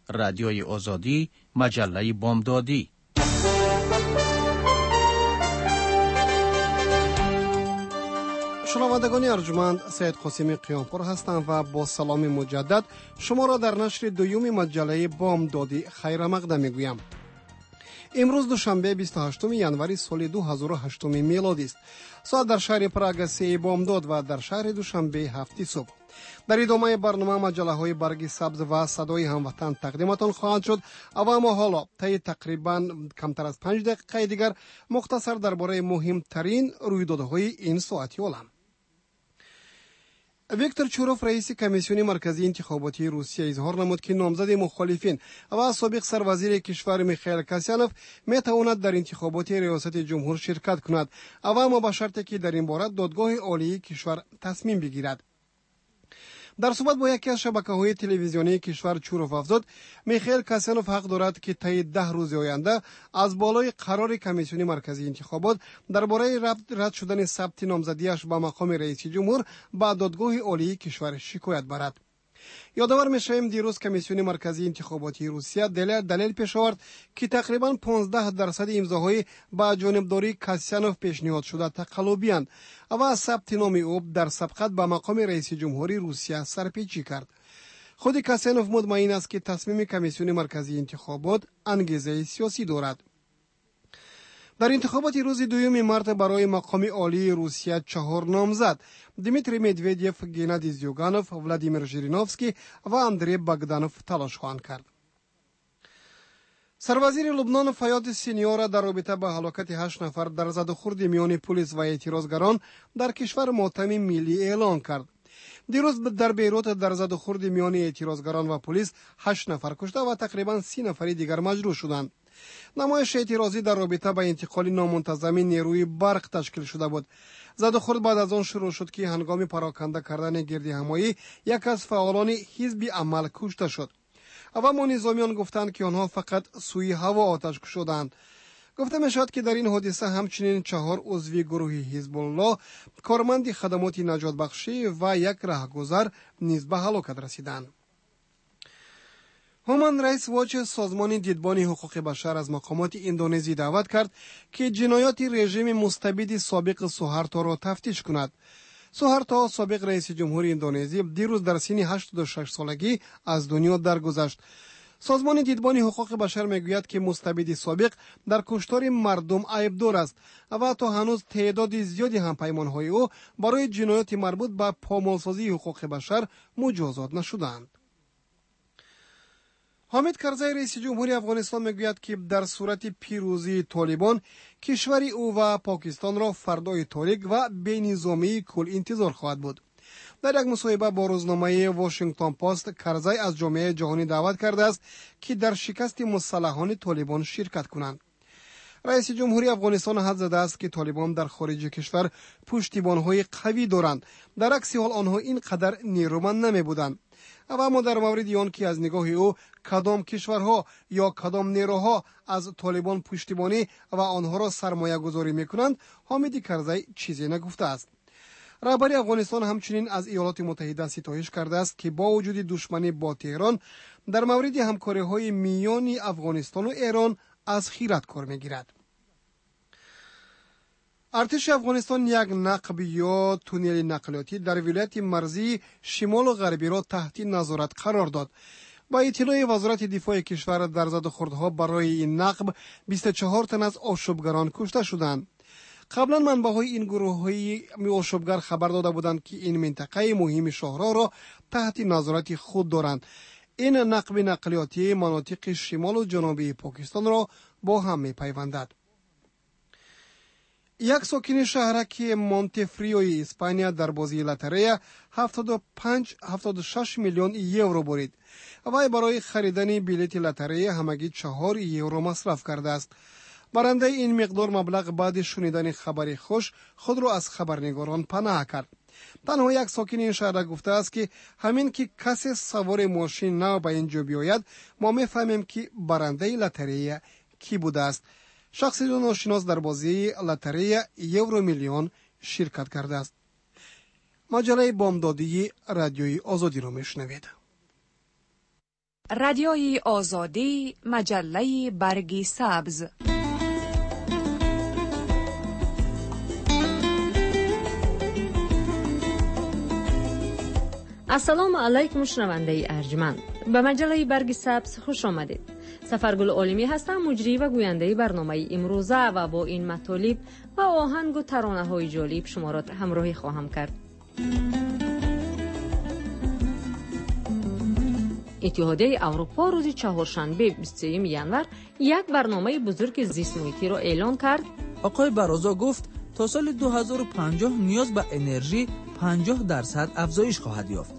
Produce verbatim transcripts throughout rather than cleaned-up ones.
رادیوی آزادی، مجله بامدادی. شنوندگان ارجمند، سید قاسمی قیامپور هستم و با سلام مجدد شما را در نشر دوم مجله بامدادی خیر مقدم میگویم. امروز دوشنبه بیست و هشتم январи سال دو هزار و هشت میلادی است. ساعت در شهر پراگ سه بامداد و در شهر دوشنبه هفت صبح. در ادامه برنامه مجله های برگ سبز و صدای هموطن تقدیمتان خواهد شد. اما حالا طی تقریبا کمتر از پنج دقیقه دیگر مختصر درباره مهمترین رویدادهای این ساعتی عالم. ویکتور چوروف رئیس کمیسیون مرکزی انتخاباتی روسیه اظهار نمود که نامزد مخالفین و سابق سروزیر کشور میخائیل کاسیانوف میتواند در انتخابات ریاست جمهور شرکت کند، اما با شرطی که در این باره دادگاه عالی کشور تصمیم بگیرد. در صحبت با یکی از شبکه‌های تلویزیونی کشور چوروف افزود میخائیل کاسیانوف حق دارد که طی ده روز آینده از بالای قرار کمیسیون مرکزی انتخابات درباره رد شدن ثبت نامزدیش به مقام رئیس جمهور به دادگاه عالی کشور شکایت برد. یادآور می‌شویم دیروز کمیسیون مرکزی انتخاباتی روسیه دلیل دلیل پیش آورد که تقریباً پانزده درصد امضاهای با جانبداری کاسیانوف پیشنهاد شده تقلبی‌اند و ثبت نام او در سبقت به مقام رئیس جمهوری روسیه سرپیچی کرد. خود کاسیانوف مطمئن است که تصمیم کمیسیون مرکزی انتخابات انگیزه سیاسی دارد. در انتخابات روز دوم مارس برای مقام عالی روسیه چهار نامزد دیمیتری مدودیف، گنادی زیوگانوف، ولادیمیر ژیرینوفسکی و اندری باگدانوف تلاش خواهند کرد. سروزیر لبنان فیاض سینیور در رابطه با هلاکت هشت نفر در زدوخورد میان پلیس و اعتراضگران در کشور ماتم ملی اعلان کرد. دیروز در بیروت در زدوخورد میان اعتراضگران و پلیس هشت نفر کشته و تقریبا سی نفر دیگر مجروح شدند. نمایش اعتراضی در رابطه با انتقال نامنتظم نیروی برق تشکیل شده بود. زدوخورد بعد از آن شروع شد که هنگام پراکنده کردن گردهمایی یک از فعالان حزب عمل کشته شد. اما نظامیان گفتند که آنها فقط سوی هوا آتش کشیدند. گفته می شود که در این حادثه همچنین چهار عضو گروه حزب الله، کارمند خدمات نجات بخشی و یک راهگذر نیز به هلاکت رسیدند. هومان رئیس واچ سازمان دیدبان حقوق بشر از مقامات اندونزی دعوت کرد که جنایات رژیم مستبد سابق سوهارتو را تفتیش کند. سوهارتو سابق رئیس جمهور اندونزی دیروز در سن هشتاد و شش سالگی از دنیا درگذشت. سازمان دیدبان حقوق بشر میگوید که مستبد سابق در کشتار مردم عیبدار است و تا هنوز تعداد زیادی هم پیمانهای او برای جنایات مربوط به پامالسازی حقوق بشر مجازات نشدند. حامد کرزی رئیس جمهوری افغانستان میگوید که در صورت پیروزی طالبان کشور او و پاکستان را فردای تاریک و بینظامی کل انتظار خواهد بود. در یک مصاحبه با روزنامه واشنگتن پست کرزی از جامعه جهانی دعوت کرده است که در شکست مسلحان طالبان شرکت کنند. رئیس جمهوری افغانستان حد زده است که طالبان در خارج کشور پشتیبان‌های قوی دارند، در عکس حال آنها اینقدر نیرومند نمی بودند. اما در مورد آن که از نگاه او کدام کشورها یا کدام نیروها از طالبان پشتیبانی و آنها را سرمایه گذاری میکنند، حامد کرزی چیزی نگفته است. رهبر افغانستان همچنین از ایالات متحده ستایش کرده است که با وجود دشمنی با تهران در مورد همکاری‌های میان افغانستان و ایران از خیرات کار میگیرد. ارتش افغانستان یک نقب یا تونل نقلیاتی در ولایت مرزی شمال و غربی را تحت نظارت قرار داد. با اطلاع وزارت دفاع کشور در زدوخوردها برای این نقب بیست و چهار تن از آشوبگران کشته شدند. قبلا منبع‌های این گروه‌های آشوبگر خبر داده بودند که این منطقه مهم شهرها را تحت نظارت خود دارند. این نقب نقلیاتی مناطق شمال و جنوبی پاکستان را با هم می‌پیوندد. یک ساکن شهرک مونتفریوی اسپانیا در بازی لاتاریا هفتاد و پنج هفتاد و شش میلیون یورو برید. وی برای خریدن بلیت لاتاریا همگی چهار یورو مصرف کرده است. برنده این مقدار مبلغ بعد شنیدن خبر خوش خود را از خبرنگاران پناه کرد. تنها یک ساکن این شهر گفته است که همین که کسی سوار ماشین نو به اینجا بیاید ما میفهمیم که برنده لاتاریا کی بوده است. شخصی ناشناس در بازی لاتاریا یورو میلیون شرکت کرده است. مجله بامدادی رادیوی آزادی را میشنوید. رادیوی آزادی، مجله برگ سبز. السلام علیکم شنونده ارجمند، به مجله برگ سبز خوش آمدید. سفرگل عالمی هستم، مجری و گوینده برنامه امروزه و با این مطالب و آهنگ و ترانه های جالب شما را همراهی خواهم کرد. اتحادیه اروپا روز چهارشنبه بیست و سوم ژانویه یک برنامه بزرگ زیست محیطی را اعلان کرد. آقای برازا گفت تا سال دو هزار و پنجاه نیاز به انرژی پنجاه درصد افزایش خواهد یافت.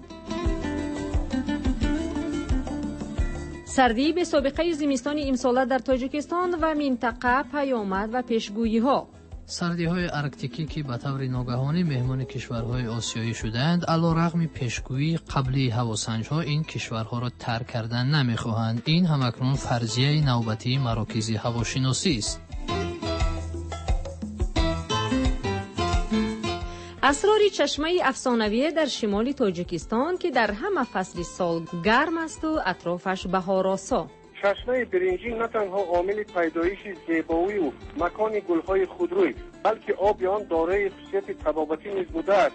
سردی به سابقه زمستان امساله در تاجیکستان و منطقه پیامد و پیشگویی ها. سردی های ارکتیکی که به طور ناگهانی مهمان کشورهای آسیایی شدند، علیرغم پیشگویی قبلی هواسنج ها این کشورها را ترک کردن نمیخواهند. این همکنون فرضیه نوبتی مراکز هواشناسی است. اسرار چشمه افسانویه در شمال تاجیکستان که در همه فصل سال گرم است و اطرافش بهارآسا. چشمه برنجی نه تنها عامل پیدایش زیبایی و مکان گلهای خودروی، بلکه آب آن دارای خصوصیت طبابتی نیز بوده است.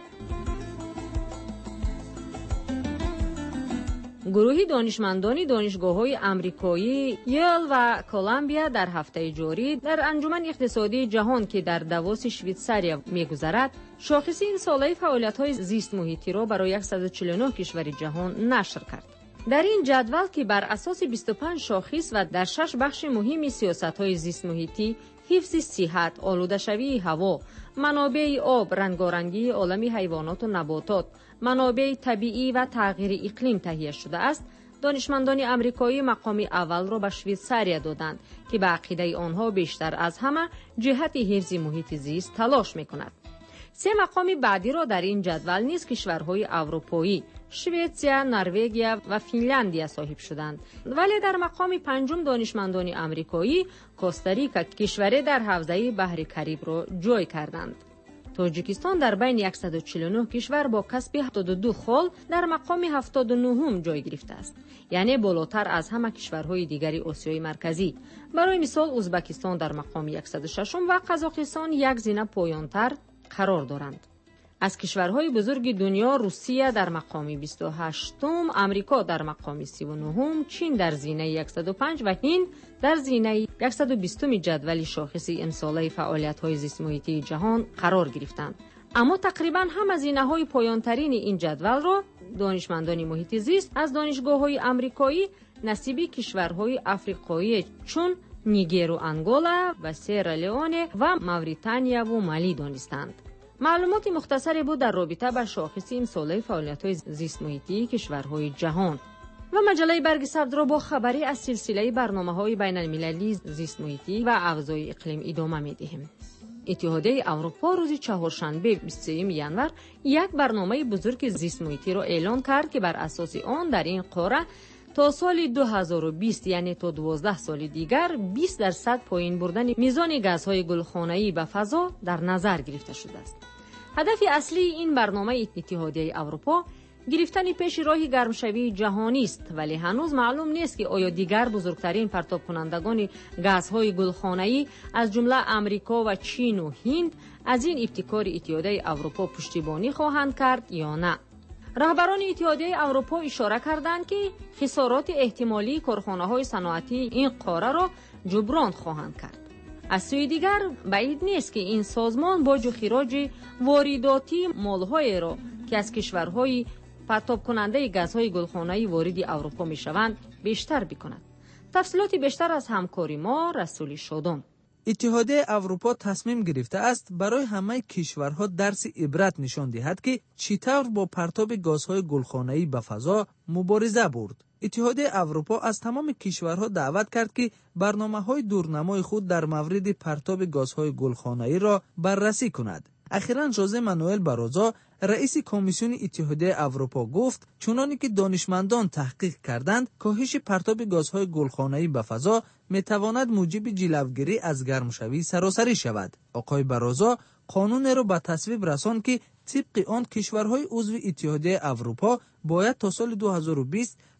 گروه دانشمندان دانشگاه‌های آمریکایی یل و کلمبیا در هفته جاری در انجمن اقتصادی جهان که در دواس شویتزاریا می‌گذرد، شاخص این ساله فعالیت‌های زیست محیطی را برای صد و چهل و نه کشور جهان نشر کرد. در این جدول که بر اساس بیست و پنج شاخص و در شش بخش مهم سیاست‌های زیست محیطی، حفظ صحت، آلوده شوی هوا، منابع آب، رنگارنگی عالم حیوانات و نباتات، منابع طبیعی و تغییر اقلیم تهیه شده است، دانشمندان آمریکایی مقام اول را به شویتزاریا دادند که به عقیده آنها بیشتر از همه جهت حفظ محیط زیست تلاش می‌کند. سه مقام بعدی را در این جدول نیز کشورهای اروپایی، سوئیسریا، نروژ و فنلاندیا صاحب شدند. ولی در مقام پنجم دانشمندان آمریکایی کوستاریکا کشوری در حوزه بحر کریب را جای کردند. تاجیکستان در بین صد و چهل و نه کشور با کسب هفتاد و دو خال در مقام هفتاد و نهم جای گرفته است، یعنی بالاتر از همه کشورهای دیگری آسیای مرکزی. برای مثال ازبکستان در مقام صد و شش و قزاقستان یک زینه پایانتر قرار دارند. از کشورهای بزرگ دنیا روسیه در مقام بیست و هشتم، آمریکا در مقام سی و نهم، چین در زینه صد و پنج و هند در زینه صد و بیست جدول شاخصی امساله فعالیت‌های زیست محیطی جهان قرار گرفتند. اما تقریباً همه زینه‌های پایان‌ترین این جدول را دانشمندان محیط زیست از دانشگاه‌های آمریکایی نصیب کشورهای آفریقایی چون نیگر و انگولا و سیرالئونه و موریتانیا و مالی دانستند. معلومات مختصری بود در رابطه با شاخص امساله فعالیت‌های زیست محیطی کشورهای جهان. و مجله برگ سبز را با خبری از سلسله برنامه‌های بین‌المللی زیست محیطی و افزایش اقلیم ادامه می‌دهیم. اتحادیه اروپا روز چهارشنبه بیست و سوم ژانویه یک برنامه بزرگ زیست محیطی را اعلان کرد که بر اساس آن در این قاره تا سال دو هزار و بیست، یعنی تا دوازده سال دیگر، بیست درصد پایین بردن میزان گازهای گلخانه‌ای به فضا در نظر گرفته شده است. هدف اصلی این برنامه اتحادیه اروپا گرفتن پیش راه گرمشوی جهانی است، ولی هنوز معلوم نیست که آیا دیگر بزرگترین پرتاب کنندگان گازهای گلخانه‌ای از جمله آمریکا و چین و هند از این ابتکار اتحادیه اروپا پشتیبانی خواهند کرد یا نه. رهبران اتحادیه اروپا اشاره کردند که خسارات احتمالی کارخانه‌های صنعتی این قاره را جبران خواهند کرد. از سوی دیگر بعید نیست که این سازمان باج و خراج وارداتی مال‌های را که از کشورهای پرتاب کننده گازهای گلخانه‌ای وارد اروپا می‌شوند بیشتر بکند. تفصیلات بیشتر از همکاری ما رسول شادان. اتحادیه اروپا تصمیم گرفته است برای همه کشورها درس عبرت نشان دهد که چطور با پرتاب گازهای گلخانه‌ای به فضا مبارزه برد. اتحادیه اروپا از تمام کشورها دعوت کرد که برنامه‌های دورنمای خود در مورد پرتاب گازهای گلخانه‌ای را بررسی کند. اخیراً ژوزه مانوئل باروزو رئیس کمیسیون اتحادیه اروپا گفت چنانی که دانشمندان تحقیق کردند کاهش پرتاب گازهای گلخانه‌ای به فضا میتواند موجب جلوگیری از گرمشوی سراسری شود. آقای باروزو قانون را به تصویب رساند که طبق آن کشورهای عضو اتحادیه اروپا باید تا سال دو هزار و بیست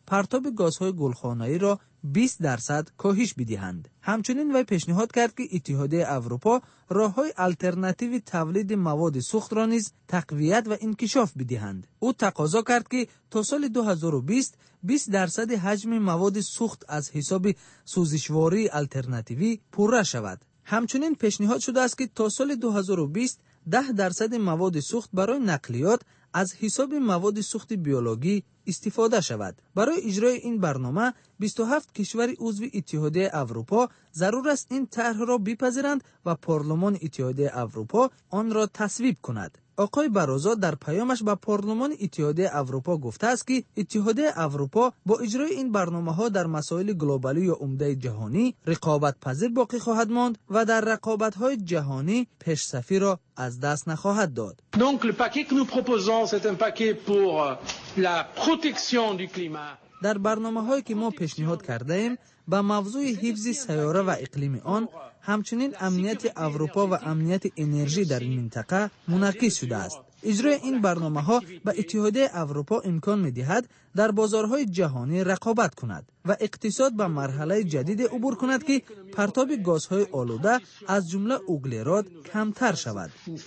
پرتاب گازهای گلخانه‌ای را بیست درصد کاهش بدهند. همچنین وی پیشنهاد کرد که اتحادیه اروپا راه‌های آلترناتیو تولید مواد سوخت را نیز تقویت و انکشاف بدهند. او تقاضا کرد که تا سال دو هزار و بیست بیست درصد حجم مواد سوخت از حساب سوزشواری آلترناتیوی پوره شود. همچنین پیشنهاد شده است که تا سال دو هزار و بیست ده درصد مواد سوخت برای نقلیات از حساب مواد سوخت بیولوژی استفاده شود. برای اجرای این برنامه بیست و هفت کشور عضو اتحادیه اروپا ضرور است این طرح را بپذیرند و پارلمان اتحادیه اروپا آن را تصویب کند. آقای باروزو در پیامش به پارلمان اتحادیه اروپا گفته است که اتحادیه اروپا با اجرای این برنامه‌ها در مسائل گلوبالی یا عمده جهانی رقابت پذیر باقی خواهد ماند و در رقابت‌های جهانی پیش‌صفی را از دست نخواهد داد. Donc le paquet que nous proposons c'est un paquet pour la protection du climat. در برنامه‌هایی که ما پیشنهاد کرده ایم به موضوع حفظ سیاره و اقلیم آن، همچنین امنیت اروپا و امنیت انرژی در این منطقه منعکس شده است. اجرای این برنامه‌ها به اتحادیه اروپا امکان می‌دهد در بازارهای جهانی رقابت کند و اقتصاد به مرحله جدید عبور کند که پرتاب گازهای آلوده از جمله اوگلرود کمتر شود.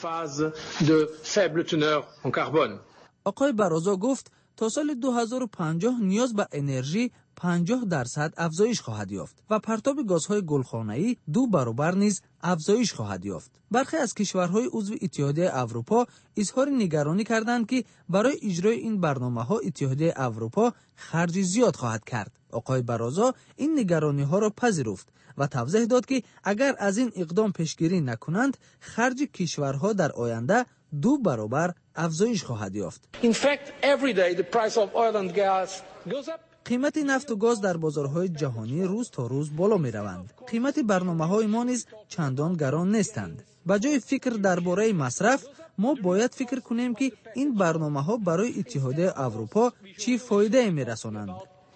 آقای باروزو گفت تا سال دو هزار و پنجاه نیاز به انرژی پنجاه درصد افزایش خواهد یافت و پرتاب گازهای گلخانه‌ای دو برابر نیز افزایش خواهد یافت. برخی از کشورهای عضو اتحادیه اروپا اظهار نگرانی کردند که برای اجرای این برنامه‌ها اتحادیه اروپا خرج زیاد خواهد کرد. آقای باروزو این نگرانی‌ها را پذیرفت و توضیح داد که اگر از این اقدام پیشگیری نکنند خرج کشورها در آینده دو برابر افزایش خواهد یافت. In fact, every day the price of oil and gas goes up. قیمت نفت و گاز در بازارهای جهانی روز تا روز بالا می روند. قیمت برنامه‌های ما نیز چندان گران نیستند. به جای فکر درباره مصرف، ما باید فکر کنیم که این برنامه‌ها برای اتحادیه اروپا چی فایده می رسانند.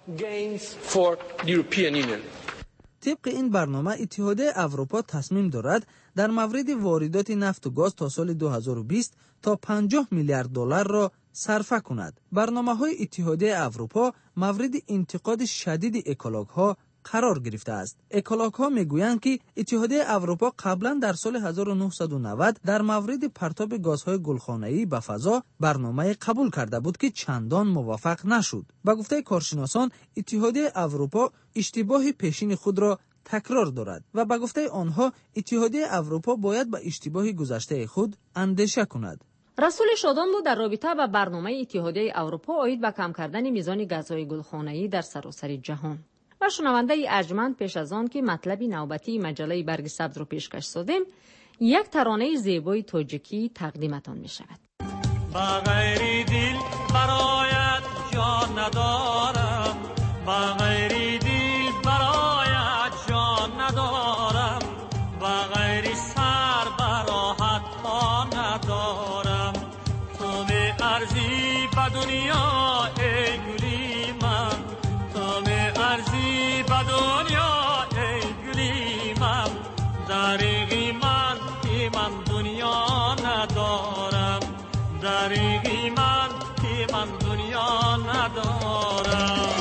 طبق این برنامه اتحادیه اروپا تصمیم دارد در مورد واردات نفت و گاز تا سال دو هزار و بیست تا پنجاه میلیارد دلار را صرفه کند. برنامه‌های اتحادیه اروپا مورد انتقاد شدید اکولوژها قرار گرفته است. اکولوژها میگویند که اتحادیه اروپا قبلا در سال هزار و نهصد و نود در مورد پرتاب گازهای گلخانه‌ای به فضا برنامه قبول کرده بود که چندان موفق نشد. به گفته کارشناسان اتحادیه اروپا اشتباه پیشین خود را تکرار دارد و به گفته آنها اتحادیه اروپا باید به اشتباه گذشته خود اندیشه کند. رسول شادانلو در رابطه با برنامه اتحادیه اروپا آید به کم کردن میزان گازهای گلخانه‌ای در سراسر جهان. و شنونده ارجمند پیش از آن که مطلب نوبتی مجله برگ سبز رو پیشکش سازیم، یک ترانه زیبای تاجیکی تقدیمتان می شود. با غیر دل برایت جان ندارم، با غیر دل برایت جان ندارم، با غیر سر براحت پا ندارم. تو می ارزی به دنیا ای گلی من، تو می ارزی به دنیا ای گلی من، دریغی من که من دنیا ندارم، دریغی من که من دنیا ندارم.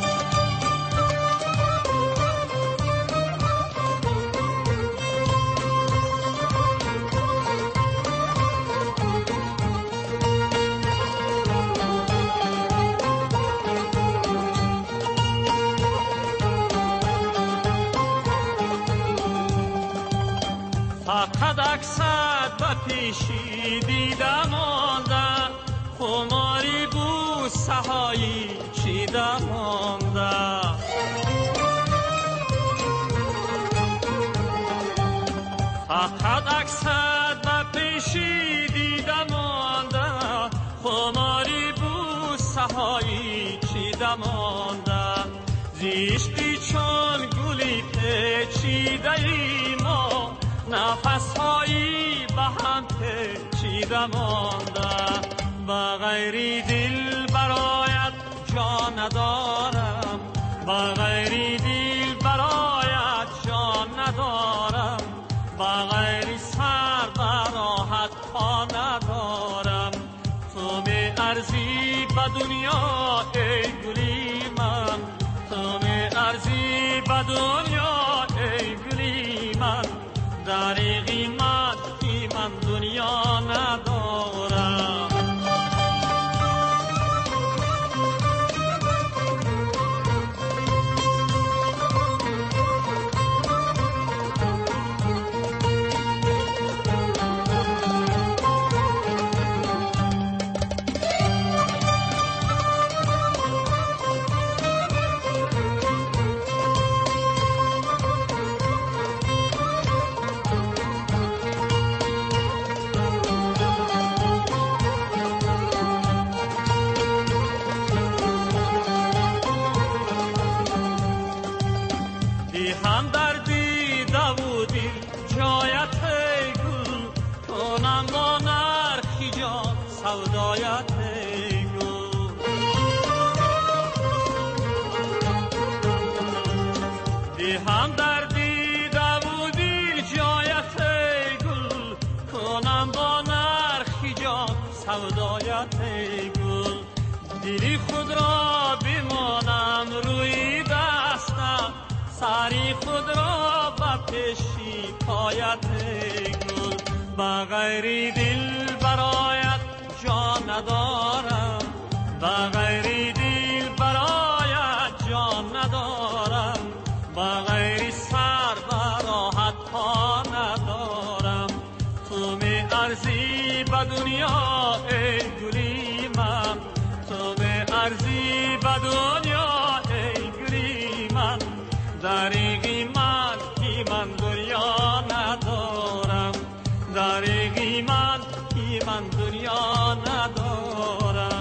فقط اکسد و پیشی دیدم آنده، خماری بود سهایی چیدم آنده. فقط اکسد و پیشی دیدم آنده، خماری بود سهایی چیدم آنده. زیشتی چون گلی پیچیده ای ما، نفس‌هایی به هم پیچیده مانده. با غیر دل برایت جان ندارم، با غیر دل برایت جان ندارم، با غیر سر براحت پا ندارم. تو می ارزی به دنیا ای گلی من، دنیا ای گلی من، دریغی من که من دنیا ندارم. دلی خود را بمانم روی دستم، سری خود را به پیشی پایت گل. بغیر دل برایت جان ندارم، بغیر دل برایت جان ندارم، بغیر سر براحت پا ندارم. تو می ارزی به دنیا ای گلی من، تو می ارزی به دنیا ای گلی من، دریغی من که من دنیا ندارم، دریغی من که من دنیا ندارم.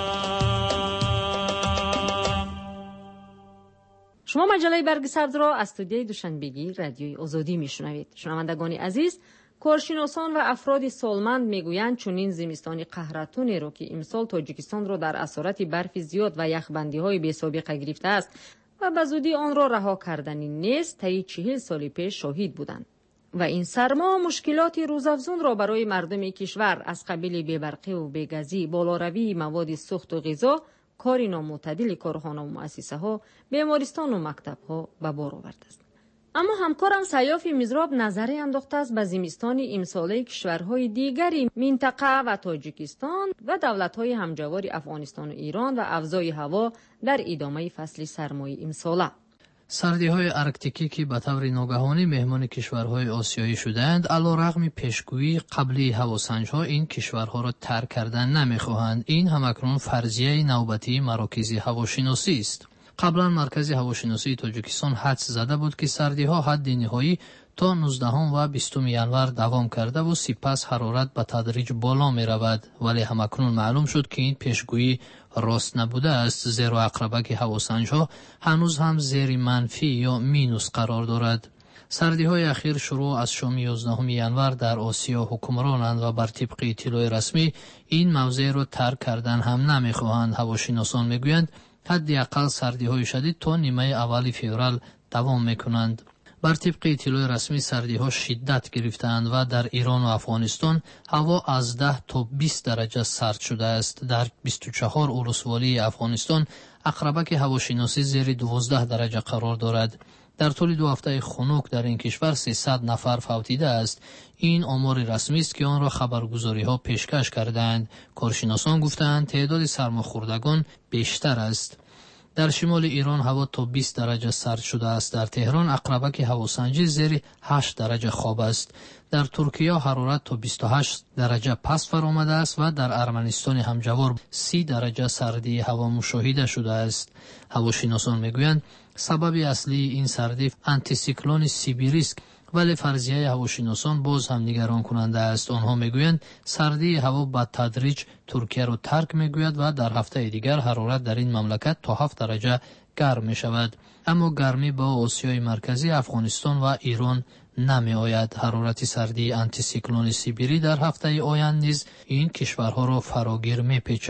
شما مجله برگ سبز را از استودیوی دوشنبگی رادیوی آزادی میشنوید. شنوندگان عزیز، کارشناسان و افراد سالمند میگویند چنین زمستانی قهرتونی را که امسال تاجیکستان را در اسارت برف زیاد و یخبندی‌های بی‌سابقه گرفته است و به زودی آن را رها کردنی نیست، طی چهل سال پیش شاهد بودند. و این سرما مشکلات روزافزون را برای مردم کشور از قبیل بی‌برقی و بی‌گازی، بالاروی مواد سوخت و غذا، کار نامعتدل کارخانه و مؤسسه‌ها، بیمارستان و مکتب‌ها به بار آورده است. اما همکارم سیاف مزراب نظری انداخته است به زمستان امساله کشورهای دیگری منطقه و تاجیکستان و دولت‌های همجوار افغانستان و ایران و افزای هوا در ادامه فصل سرمای امساله. سردی‌های ارکتیکی که به طور ناگهانی مهمان کشورهای آسیایی شدند، علیرغم پیشگویی قبلی هواسنج‌ها این کشورها را ترک کردن نمی‌خواهند. این همکنون فرضیه نوبتی مراکز هواشناسی است. قبلا مرکز هواشناسی تاجیکستان حدس زده بود که سردی‌ها حد نهایی تا نوزدهم و بیستم ینور دوام کرده و سپس حرارت به تدریج بالا می رود، ولی همکنون معلوم شد که این پیشگویی راست نبوده است، زیرا عقربک هواسنج‌ها هنوز هم زیر منفی یا مینوس قرار دارد. سردی‌های اخیر شروع از شام یازدهم ینور در آسیا حکمرانند و بر طبق اطلاع رسمی این موضع را ترک کردن هم نمی‌خواهند. هواشناسان می‌گویند حداقل سردی‌های شدید تا نیمه اول فوریه دوام می‌کنند. بر طبق اطلاع رسمی سردی‌ها شدت گرفتند و در ایران و افغانستان هوا از ده تا بیست درجه سرد شده است. در بیست و چهار ولسوالی افغانستان عقربک هواشناسی زیر دوازده درجه قرار دارد. در طول دو هفته خنک در این کشور سیصد نفر فوتیده است. این آمار رسمی است که آن را خبرگزاری‌ها پیشکش کردند. کارشناسان گفتند تعداد سرماخوردگان بیشتر است. در شمال ایران هوا تا بیست درجه سرد شده است. در تهران عقربک هواسنجی زیر هشت درجه خواب است. در ترکیه حرارت تا بیست و هشت درجه پس فرآمده است و در ارمنستان همجوار سی درجه سردی هوا مشاهده شده است. هواشناسان میگویند سبب اصلی این سردی آنتی سیکلون سیبیری است، ولی فرضیه هواشناسان باز هم نگران کننده است. آنها میگویند سردی هوا به تدریج ترکیه را ترک میگوید و در هفته دیگر حرارت در این مملکت تا هفت درجه گرم می شود. اما گرمی با آسیای مرکزی، افغانستان و ایران نمی آید. حرارت سردی آنتی سیکلون سیبیری در هفته آینده نیز این کشورها را فراگیر می پیچد.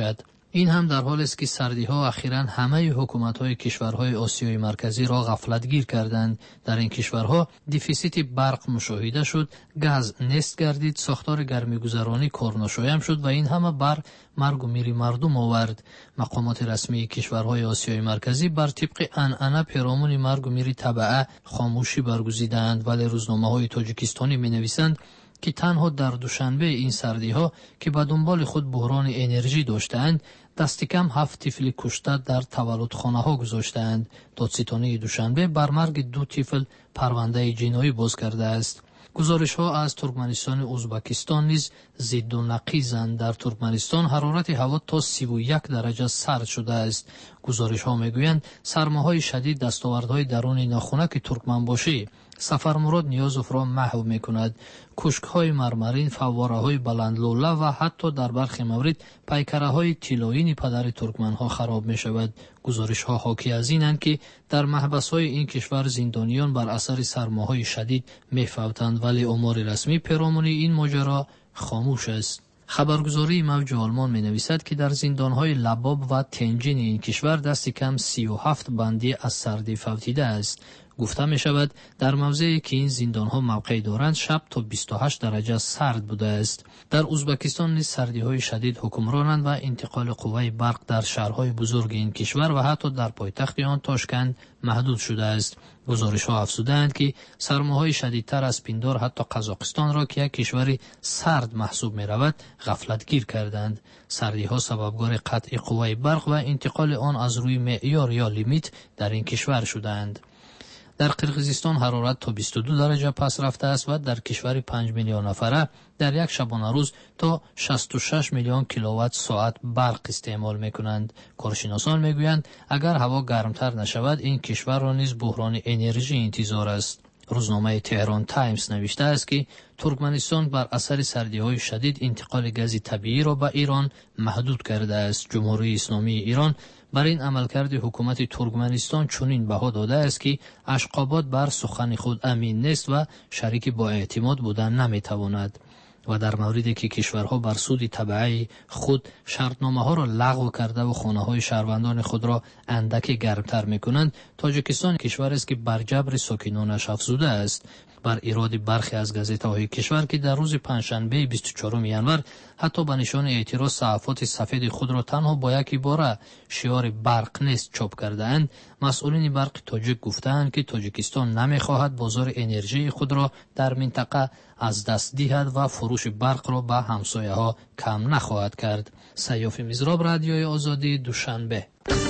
این هم در حالی است که سردی‌ها اخیراً همه حکومت‌های کشورهای آسیای مرکزی را غفلتگیر کردند. در این کشورها دیفیسیت برق مشاهده شد، گاز نست گردید، ساختار گرمیگذرانی کارناشایان شد و این همه بر مرگ و میر مردم آورد. مقامات رسمی کشورهای آسیای مرکزی بر طبق عنعنه پیرامون مرگ و میر تبعه خاموشی برگزیدند، ولی روزنامه‌های تاجیکستانی می‌نویسند که تنها در دوشنبه این سردی‌ها که به دنبال خود بحران انرژی داشتند، دست کم هفت طفل کشته در تولدخانه‌ها گذاشتند. دادستانی دوشنبه بر مرگ دو طفل پرونده جنایی باز کرده است. گزارش‌ها از ترکمنستان و ازبکستان نیز ضد و نقیضند. در ترکمنستان حرارت هوا تا سی و یک درجه سرد شده است. گزارش‌ها می‌گویند سرماهای شدید دستاوردهای درون ناخنک ترکمنباشی سفرمراد نیازوف را محو می‌کند. کوشک‌های مرمرین، فواره‌های بلندلوله و حتی در برخی مورد پیکره‌های طلایین پدر ترکمن‌ها خراب می‌شود. گزارش‌ها حاکی از اینند که در محبس‌های این کشور زندانیان بر اثر سرماهای شدید می‌فوتند، ولی آمار رسمی پیرامون این ماجرا خاموش است. خبرگزاری موج آلمان می نویسد که در زندانهای لباب و تنجین این کشور دست کم سی و هفت بندی از سردی فوتیده است. گفته می شود در موضعی که این زندانها موقع دارند شب تا بیست و هشت درجه سرد بوده است. در ازبکستان نیز سردی های شدید حکمرانند و انتقال قوه برق در شهرهای بزرگ این کشور و حتی در پایتخت آن تاشکند محدود شده است. گزارش ها افزودند که سرماهای شدیدتر از پیندار حتی قزاقستان را که یک کشور سرد محسوب می رود غفلت گیر کردند. سردی ها سببگار قطع قوه برق و انتقال آن از روی معیار یا لیمیت در این کشور شدند. در قرقیزستان حرارت تا بیست و دو درجه پس رفته است و در کشور پنج میلیون نفره در یک شبانه روز تا شصت و شش میلیون کیلووات ساعت برق استعمال میکنند. کارشناسان میگویند اگر هوا گرمتر نشود این کشور را نیز بحران انرژی انتظار است. روزنامه تهران تایمز نوشته است که ترکمنستان بر اثر سردی‌های شدید انتقال گاز طبیعی را به ایران محدود کرده است. جمهوری اسلامی ایران بر این عملکرد حکومت ترکمنستان چنین بها داده است که اشقابات بر سخن خود امین نیست و شریک با اعتماد بودن نمیتواند. و در موردی که کشورها بر سود تبعی خود شرطنامه ها را لغو کرده و خانه های شهروندان خود را اندک گرمتر می کنند، تاجیکستان کشور است که بر جبر ساکنانش افزوده است. بر ایراد برخی از گازیته های کشور که در روز پنجشنبه بیست و چهارم ژانویه حتی به نشان اعتراض صحافت سفید خود را تنها با یک عباره شعار برق نیست چاپ کرده اند، مسئولین برق تاجیک گفتند که تاجیکستان نمیخواهد بازار انرژی خود را در منطقه از دست دهد و فروش برق را به همسایه ها کم نخواهد کرد. سیاف میزراب، رادیوی آزادی، دوشنبه.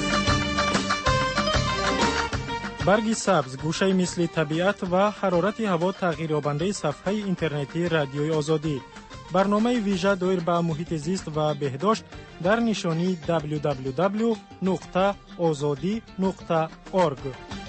برگ سبز، گوشه مثل طبیعت و حرارت هوا تغییریابنده صفحه اینترنتی رادیوی آزادی. برنامه ویژه دایر به محیط زیست و بهداشت در نشانی دبلیو دبلیو دبلیو نقطه آزادی نقطه اورگ.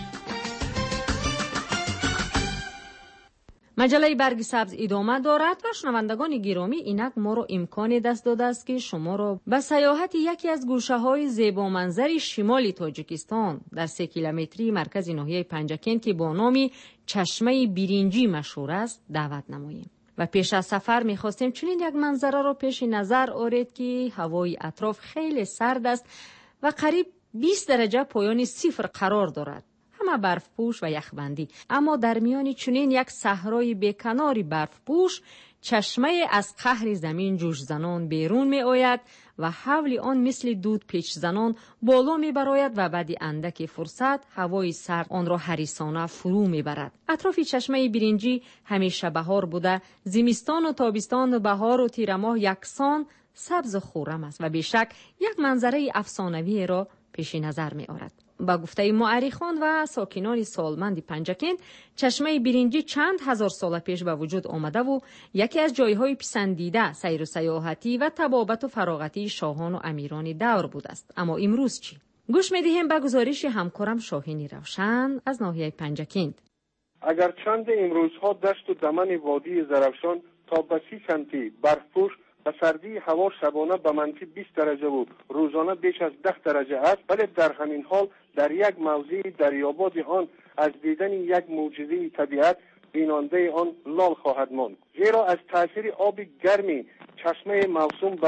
مجله برگ سبز ادامه دارد و شنوندگان گرامی، اینک ما را امکان دست داده است که شما را به سیاحت یکی از گوشه‌های زیبا منظر شمال تاجیکستان در سه کیلومتری مرکز ناحیه پنجکن که با نام چشمه برنجی مشهور است دعوت نماییم. و پیش از سفر می‌خواستیم چنین یک منظره را پیش نظر آورید که هوای اطراف خیلی سرد است و قریب بیست درجه پایان صفر قرار دارد. همه برف پوش و یخبندی، اما در میان چنین یک صحرای بیکنار برف پوش چشمه از قهر زمین جوش زنان بیرون می آید و حول آن مثل دود پیچ زنان بالا می براید و بعد اندک فرصت هوای سرد آن را حریصانه فرو می برد. اطراف چشمه برنجی همیشه بهار بوده، زمستان و تابستان و بهار و تیر ماه یکسان سبز و خرم است و بیشک یک منظره افسانوی را پیش نظر می آورد. با گفته مورخان و ساکنان سالمند پنجکن، چشمه برنجی چند هزار سال پیش به وجود آمده و یکی از جایهای پسندیده سیر و سیاحتی و طبابت و فراغتی شاهان و امیران دور بود است. اما امروز چی؟ گوش می‌دهیم به گزارش همکارم شاهین روشن از ناحیه پنجکن. اگر چند امروزها دشت و دمن وادی زرافشان تا به سی سانتی برفپوش و سردی هوا شبانه به منفی بیست درجه بود، روزانه بیش از ده درجه است، ولی در همین حال در یک موضع دریاباد آن از دیدن یک معجزه طبیعت بیننده آن لال خواهد ماند، زیرا از تاثیر آب گرمی چشمه موسوم به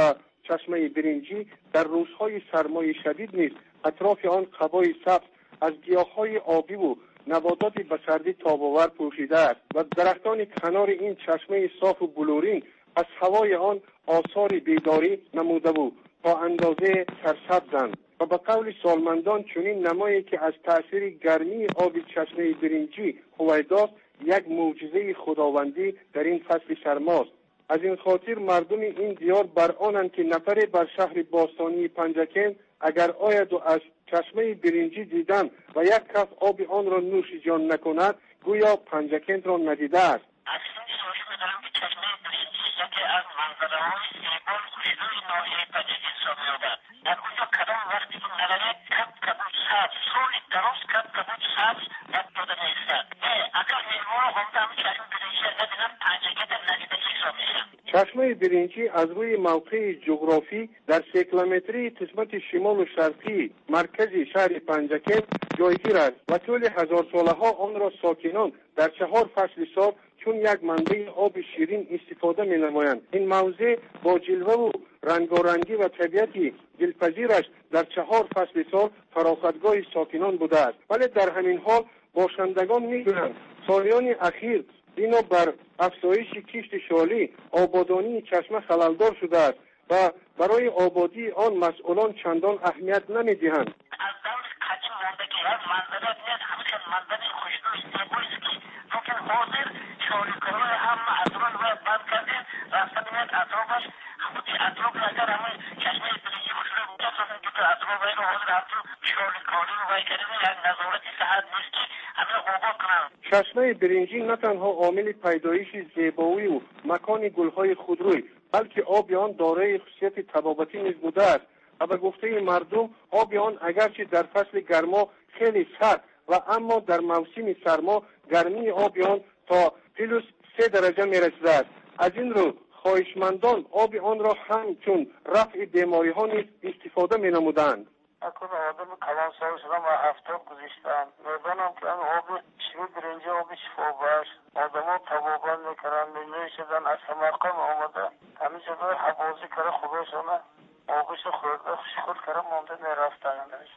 چشمه برنجی در روزهای سرمای شدید نیز اطراف آن قبای سبز از گیاه‌های آبی و نباتات به سردی تاب‌آور پوشیده است و درختان کنار این چشمه صاف و بلورین از هوای آن آثار بیداری نموده بود تا اندازه سرسبزند و به قول سالمندان چنین نمایی که از تأثیر گرمی آب چشمه برنجی هویداست یک معجزه خداوندی در این فصل سرماست. از این خاطر مردم این دیار بر آنند که نفر بر شهر باستانی پنجکن اگر آید و از چشمه برنجی دیدن و یک کف آب آن را نوش جان نکند گویا پنجکن را ندیده است. از منظره‌های زیبا خوشبوی ناحیه پنجکن ساخته شده. در اونجا کدام وقتی که نگرد کپ کبود سبز سولی درست کپ کبود سبز یک داده نیستد. اگر مهمان همدم چشم برنجی ندیدن پنجکن ندیده حساب میشن. چشمه برنجی از روی موقع جغرافی در سه کیلومتری قسمت شمال و شرقی مرکز شهر پنجکن جایگیر است و طول هزار ساله ها آن را ساکنان در چهار فصل سال چون یک منبع آب شیرین استفاده می نمایند. این موضع با جلوه و رنگارنگی و طبیعتی دلپذیرش در چهار فصل سال فراختگاه ساکنان بوده است. ولی در همین حال باشندگان می گویند سالیان اخیر بنا بر افزایش کشت شالی آبادانی چشمه خللدار شده است و برای آبادی آن مسئولان چندان اهمیت نمی دهند. از دور قدیم مانده که هر منظره نیست همچه منظره خوشبوی زیباییست که لیکن حاضر شالیکارای همه اطراف و بند کرده رفته بینید اطرافش خودی اطراف اگر همه چشمه برنجی خوشبوی بوده سازن که تو اطراف این حاضر اطراف شالیکاری و وی کردن یک نظارتی صحت نیست که همه آباد کنند. چشمه برنجی نه تنها عامل پیدایش زیبایی و مکان گلهای خودروی بلکه آب آن دارای خصوصیت طبابتی نیز بوده است و به گفته مردم آب آن اگرچه در فصل گرما خیلی سرد و اما در موسم سرما گرمی آب آن تا پلوس سه درجه می رسد. از این رو خواهشمندان آب آن را همچون رفع بیماری ها نیز استفاده می نمودند. اکنون آدم کلان سال شدم و افتاب گذاشتم میدانم که این آب شیر برنجی آب شفا بخش آدم ها تبابند میکرن می شدن از سمرقند آمده همین جدای حبازی کرده خوبشانه آبش خورده خود کرده مانده میرفتن.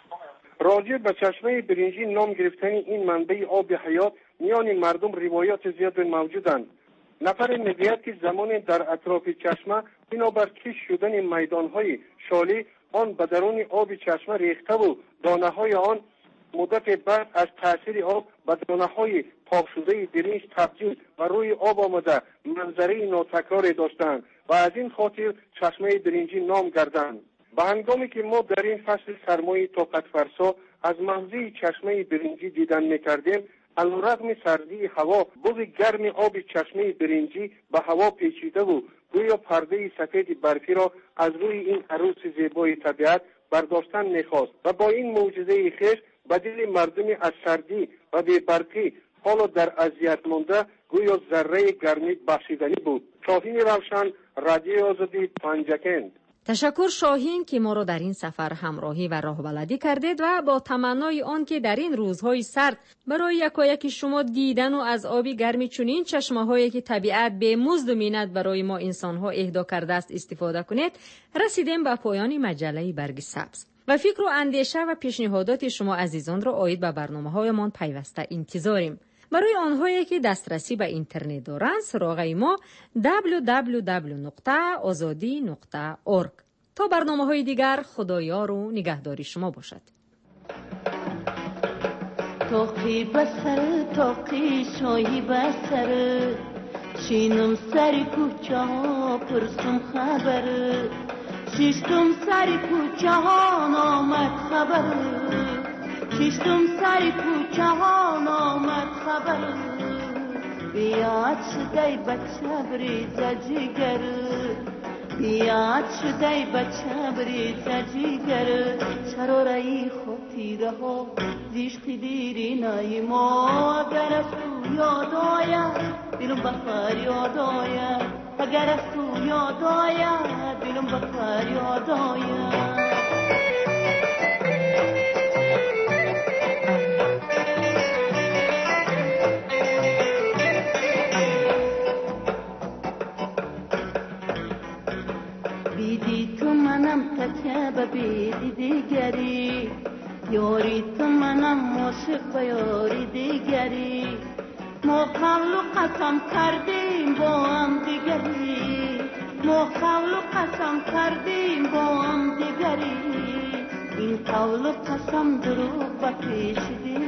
راجع به چشمه برنجی نام گرفتن این منبع آب حیات میان مردم روایات زیاد موجودند. نفر میگوید که زمان در اطراف چشمه بنابر کش شدن میدانهای شالی آن به درون آب چشمه ریخته و دانه های آن مدت بعد از تاثیر آب به دانه های پاک شده برنج تبدیل و روی آب آمده منظره ناتکراری داشتند و از این خاطر چشمه برنجی نام گردند. به هنگامی که ما در این فصل سرمای طاقت فرسا از منظر چشمه برنجی دیدن میکردیم علیرغم سردی هوا بوی گرم آب چشمه برنجی به هوا پیچیده و گویا پرده سفید برفی را از روی این عروس زیبای طبیعت برداشتن میخواست و با این معجزه خویش به دل مردم از سردی و بی برقی حالا در اذیت مانده گویا ذره گرمی بخشیدنی بود. شاهین روشن، رادیو آزادی، پنجکن. تشکر شاهین که ما را در این سفر همراهی و راهبردی کردید و با تمنای آن که در این روزهای سرد برای یکایک شما دیدن و از آبی گرمی چنین چشمه‌هایی که طبیعت به مزد و منت برای ما انسان‌ها اهدا کرده است استفاده کنید، رسیدیم به پایان مجله برگ سبز. و فکر و اندیشه و پیشنهادات شما عزیزان را عاید به برنامه‌هایمان پیوسته انتظاریم. برای آنهایی که دسترسی به اینترنت دارند سراغ ما دبلیو دبلیو دبلیو نقطه آزادی نقطه اورگ. تا برنامه‌های دیگر خدایار و نگهداری شما باشد. توقی بسر توقی شایی بسر شینم سری کوچه ها پرسم خبر شیشتم سری کوچه ها نامد خبر شیشتم سری کوچه ها نامد خبر بیاد شدی بچه بریزه جگر بیاد شدی بچه بریزه جگر چرا رایی خودی رها زیشتی دیری نای ما اگر از تو یاد آید دلم بخار یاد آید اگر از تو یاد آید دلم بخار یاد آید بیدی تو سپید دیگری، یاری تو منم عاشق به یاری دیگری، ما قول و قسم کردیم با هم دیگری، ما قول و قسم کردیم با هم دیگری، این قول و قسم دروغ به پیش دیگری.